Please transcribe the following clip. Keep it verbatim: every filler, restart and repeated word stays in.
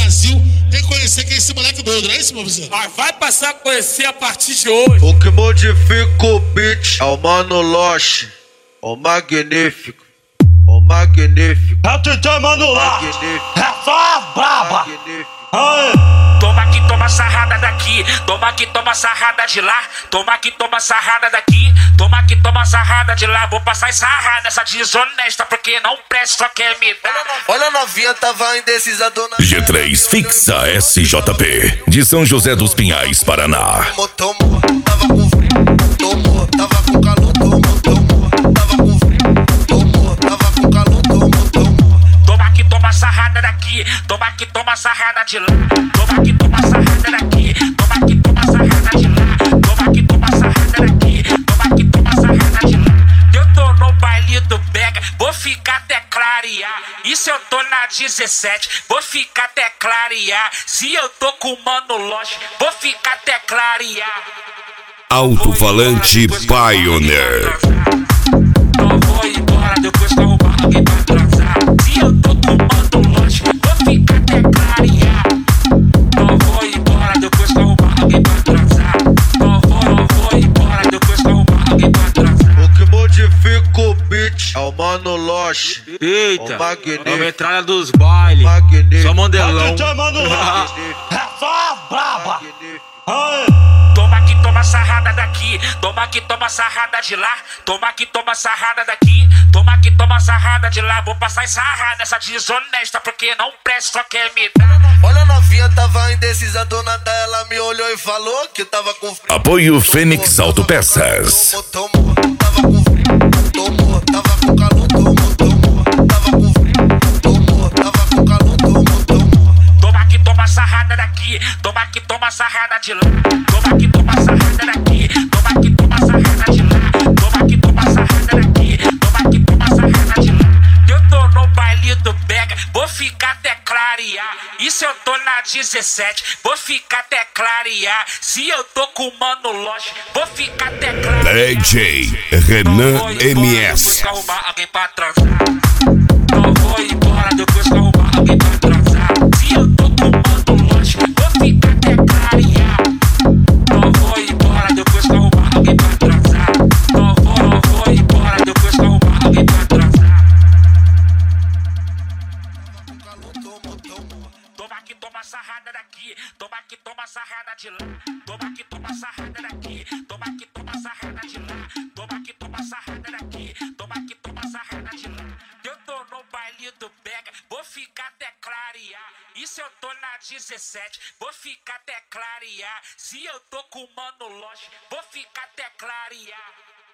Brasil reconhecer que é esse moleque doido, não é isso, meu vizinho? Mas vai passar a conhecer a partir de hoje. O que modifica o beat é o Mano Loche, o magnífico, o magnífico. É o D J Mano Loche, é só as braba. Aê. Toma aqui, toma sarrada daqui, toma aqui, toma sarrada de lá, toma aqui, toma sarrada daqui, toma aqui, toma sarrada de lá. Vou passar e sarrar nessa desonesta, porque não presta, só quer me dar. Olha a novinha, tava indecisa, dona G três fixa S J P de São José dos Pinhais, Paraná. Tomou, tomou, tava com frio, tomou, tava com calor, tomou, tomou, tava com frio, tomou, tava com calor, tomou, tomou. Toma aqui, toma sarrada daqui, toma aqui, toma sarrada de lá, toma aqui, toma sarrada daqui, toma aqui, toma sarrada de lá, toma aqui, toma sarrada daqui, toma aqui, toma sarrada de lá. Eu tô no baile do Bega, vou ficar até clarear. E se eu tô na dezessete, vou ficar até clarear. Se eu tô com o Mano Loche, vou ficar até clarear. Alto-falante Pioneer. Não vou embora depois que arrumar alguém pra transar. Se eu tô com o Mano Loche, vou ficar até clarear. Não vou embora depois que arrumar alguém pra transar. Não vou, não vou embora depois que arrumar alguém pra transar. O que modifica o beat é o Mano Loche, Eita, o magnífico, é a metralha dos bailes. magnífico. Só É o mandelão. D J Mano Loche, é só as braba. Aê. Toma aqui, toma sarrada daqui, toma aqui, toma sarrada de lá, toma aqui, toma sarrada daqui, toma aqui, toma sarrada de lá. Vou passar e sarrar nessa desonesta, porque não presta, só quer me dar. Olha a novinha, tava indecisa, dona da ela me olhou e falou que tava com frio. Apoio Fênix Autopeças. Tomou, tomou, tava com frio, tomou, tava com calor, tomou, tomou, tava com frio, tomou, tava com calor, tomou, tomou. Toma aqui, toma sarrada daqui, toma aqui, toma sarrada de lá, toma aqui, toma sarrada daqui, toma aqui, toma sarrada de lá, toma aqui, toma sarrada daqui, toma aqui, toma sarrada de lá. Eu tô no baile do Bega, vou ficar até clarear. E se eu tô na dezessete, vou ficar até clarear. Se eu tô com o Mano Loche, vou ficar até clarear. D J Renan M S. Depois que arrumar alguém pra transar. Não vou embora depois que arrumar alguém pra transar. Se eu tô com o Mano Loche, vou ficar até clarear. Não vou embora depois que arrumar alguém pra transar. Não vou, não vou embora depois que arrumar alguém pra transar. Toma aqui, toma sarrada daqui, toma aqui, toma sarrada de lá, toma aqui, toma sarrada daqui, toma aqui, toma sarrada de lá, toma aqui, toma sarrada daqui, toma aqui, toma sarrada de lá. Eu tô no baile do Bega, vou ficar até clarear. E se eu tô na dezessete, vou ficar até clarear. Se eu tô com o Mano Loche, vou ficar até clarear.